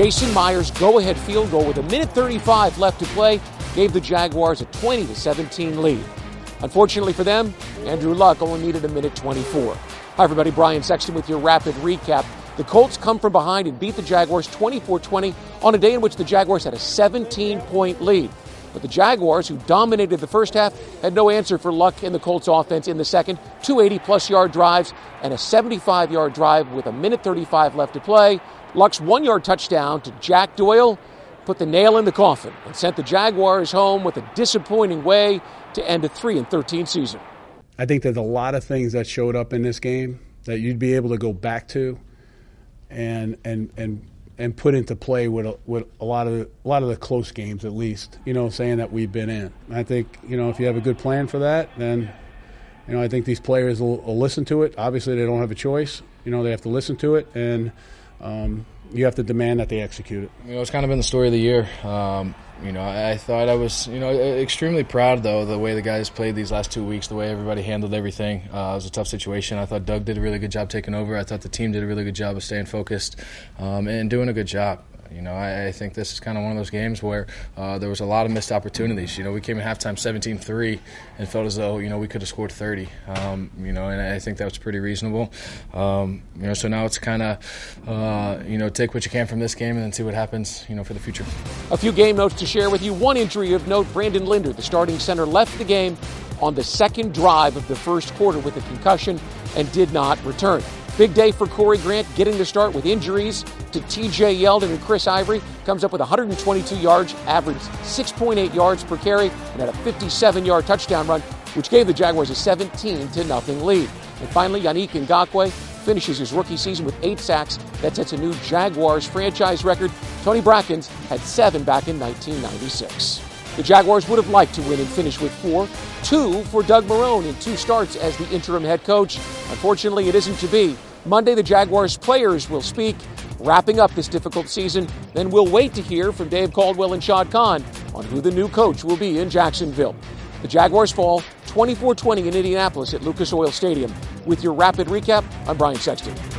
Jason Myers' go-ahead field goal with 1:35 left to play gave the Jaguars a 20-17 lead. Unfortunately for them, Andrew Luck only needed 1:24. Hi everybody, Brian Sexton with your rapid recap. The Colts come from behind and beat the Jaguars 24-20 on a day in which the Jaguars had a 17-point lead. But the Jaguars, who dominated the first half, had no answer for Luck in the Colts offense in the second. 280-plus yard drives and a 75-yard drive with 1:35 left to play. Luck's 1-yard touchdown to Jack Doyle put the nail in the coffin and sent the Jaguars home with a disappointing way to end a 3-13 season. I think there's a lot of things that showed up in this game that you'd be able to go back to and put into play with a lot of the close games, at least, saying that we've been in. I think, if you have a good plan for that, then, I think these players will listen to it. Obviously, they don't have a choice. They have to listen to it, and you have to demand that they execute it. It's kind of been the story of the year. I thought I was, extremely proud, though, the way the guys played these last 2 weeks, the way everybody handled everything. It was a tough situation. I thought Doug did a really good job taking over. I thought the team did a really good job of staying focused and doing a good job. I think this is kind of one of those games where there was a lot of missed opportunities. We came in halftime 17-3 and felt as though, we could have scored 30. And I think that was pretty reasonable. So now it's kind of, take what you can from this game and then see what happens, for the future. A few game notes to share with you. One injury of note, Brandon Linder, the starting center, left the game on the second drive of the first quarter with a concussion and did not return. Big day for Corey Grant, getting the start with injuries to T.J. Yeldon and Chris Ivory. Comes up with 122 yards, averaged 6.8 yards per carry, and had a 57-yard touchdown run, which gave the Jaguars a 17-0 lead. And finally, Yannick Ngakoue finishes his rookie season with 8 sacks. That sets a new Jaguars franchise record. Tony Brackens had 7 back in 1996. The Jaguars would have liked to win and finish with 4. 2 for Doug Marrone in 2 starts as the interim head coach. Unfortunately, it isn't to be. Monday, the Jaguars players will speak, wrapping up this difficult season. Then we'll wait to hear from Dave Caldwell and Shad Khan on who the new coach will be in Jacksonville. The Jaguars fall 24-20 in Indianapolis at Lucas Oil Stadium. With your rapid recap, I'm Brian Sexton.